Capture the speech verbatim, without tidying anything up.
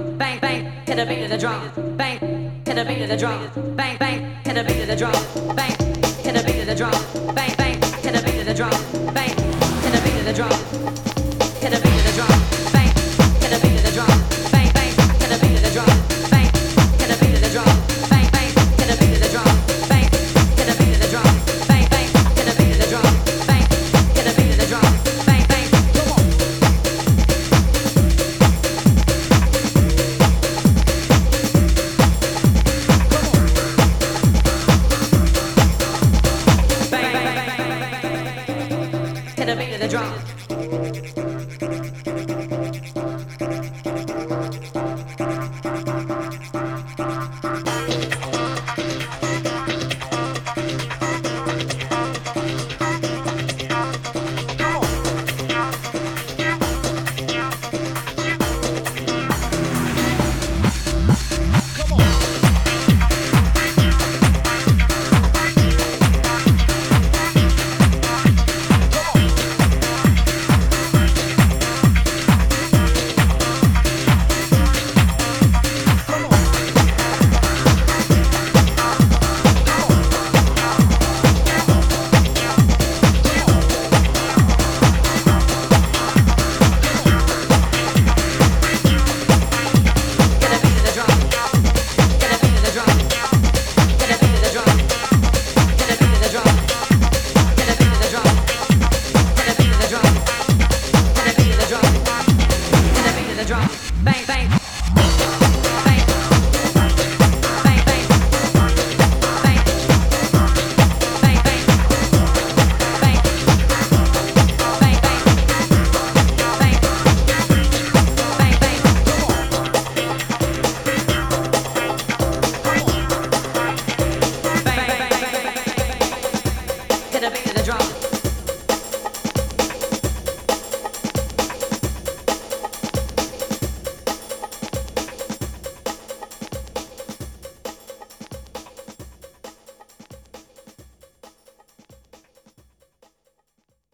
bang bang to the beat of the drum, bang to the beat of the drum, bang bang to the beat of the drum, bang to the beat of the drum, bang bang to the beat of the drum, bang to the beat of the drum.